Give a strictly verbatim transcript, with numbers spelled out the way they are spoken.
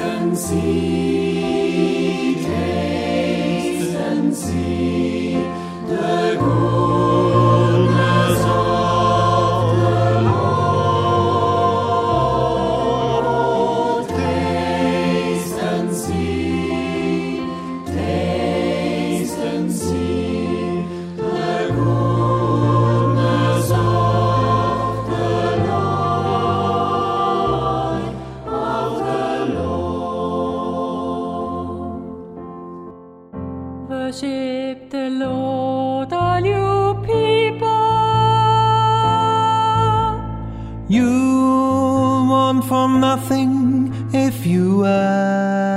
and see, taste and see the goodness of the Lord. Taste and see, taste and see the goodness of the Lord, of the Lord. Worship the Lord, all you people. You'll want for nothing if you ask.